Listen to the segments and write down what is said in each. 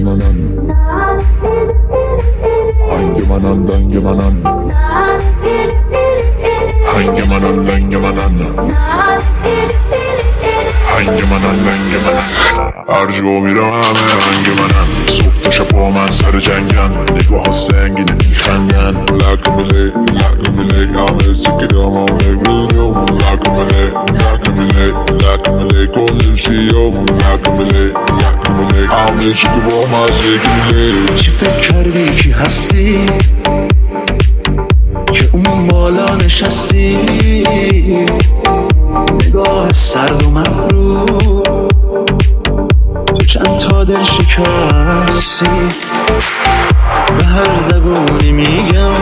manam hangi manam dangi manam hangi manam dangi manam hangi manam dangi manam هر جا میرم همه رنگ منن صبح تا شب با من سر جنگن نگاه ها سنگینه میخندن لکمله همه سکرامه میلیوم لکمله کنیم شیوم لکمله همه چی که با مزه گیله چی فکر کردی کی هستی که اون بالا نشستی نگاه سرد و مغرور تو چند تا دل شکستی به هر زبونی میگم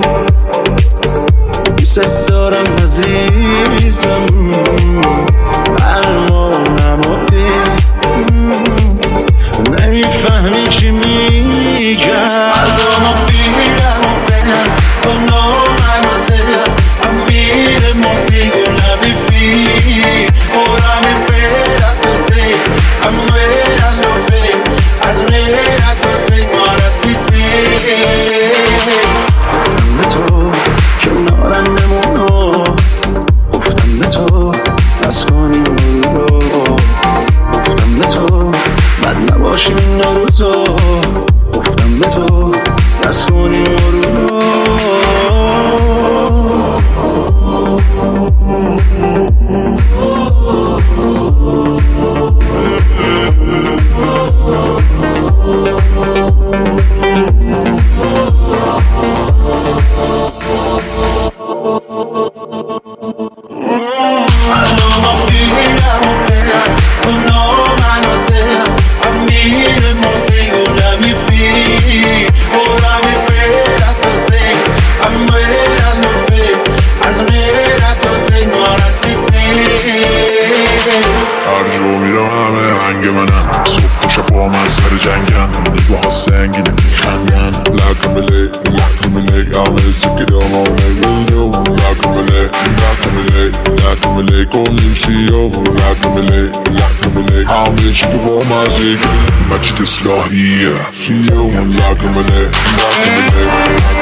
دوست دارم عزیزم برمانم و نمیفهمی چی میگم قلبمو بیرم و برم با نامن و دلم هم میره موزیک و نمیفی ora mi fera tutte a muera lo fe a muera tutte marati te گفتم به تو کنارم بمونو گفتم به تو بس کنیم رو گفتم به تو بد نباشیم این روزا گفتم به تو بس کنیم رو جنگن نگاه ها سنگینه میخندن لکمله همه سکرامه میلیوم لکمله کنیم شیوم لکمله همه چی که با مزه مجید اصلاحیه شیوم لکمله